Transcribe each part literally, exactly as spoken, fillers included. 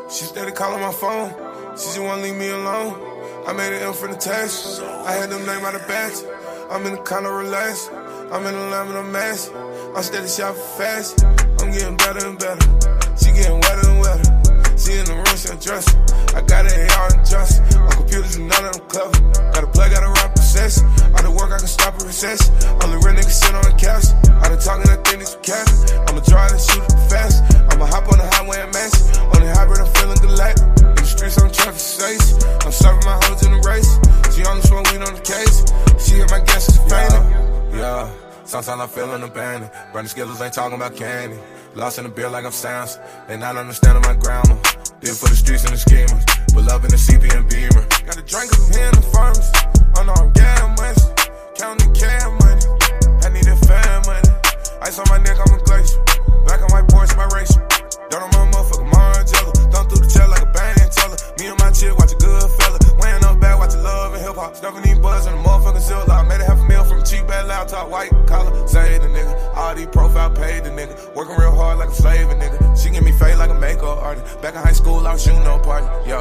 She steady calling my phone. She just wanna leave me alone. I made it in for the test. I had them name out of bats. I'm in the condo relaxed. I'm in the lamb and a mess. I'm steady shopping fast. I'm getting better and better. She getting wetter and wetter. She in the room, she undressing. I got it A R and just. My computers and none of them clever. Got a plug, got a rap process. All the work, I can stop a recession. Only real niggas sit on the couch. All the talking, I think it's cap. I'ma drive and shoot it fast. I'ma hop on the highway and match. On the hybrid, I'm feeling galactic. In the streets, I'm traffic safe. I'm serving my hoes in the race. She only smoke weed on the case. She hit my gas, she's fainting. Yeah, sometimes I'm feeling abandoned. Burning skills ain't talking about candy. Lost in the beer like I'm Samson. They not understanding my grammar. Did for the streets and the schemers. Pull up in the C P and Beamer. Got a drink cause I'm here in the farmers. I know I'm getting money. Counting the can money. I need that fan money. Ice on my neck, I'm a glacier. Black on my Porsche, my racer. Dirt on my motherfucker, Margiela. Thumb through the chair like a band teller. Me and my chick, watch a good fella. Weighing up bad, watching love and hip hop. Stuffing these buzz in the motherfucking Zilla. I made a half a meal from a cheap ass laptop. White collar, say the nigga. All these profile paid the nigga. Working real hard like a slave, a nigga. She give me fade like a makeup artist. Back in high school, I was shooting no party. Yeah.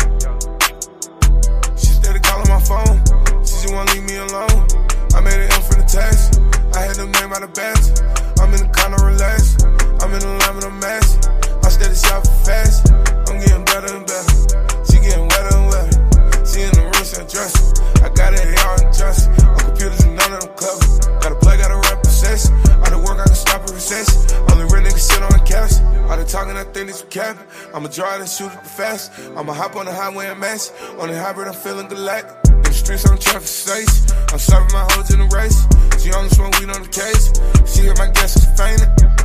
She steady calling my phone. She just wanna leave me alone. I made it in for the test. I had them name out of bats. I'm in the condo relaxed. I'm in the lamb and a mess. I steady shopping fast. I'm getting better and better. She getting wetter and wetter. She in the room, she undressing. I got it A R and just. On computers and none of them clever. Got a plug, got a rap process. All the work, I can stop a recession. Only real niggas sit on the couch. All the talking, I think it's cap. I'ma drive and shoot it fast. I'ma hop on the highway and match. On the hybrid, I'm feeling galactic. In the streets, I'm traffic safe. I'm serving my hoes in the race. She only smoke weed on the case. She hit my gas, she's fainting.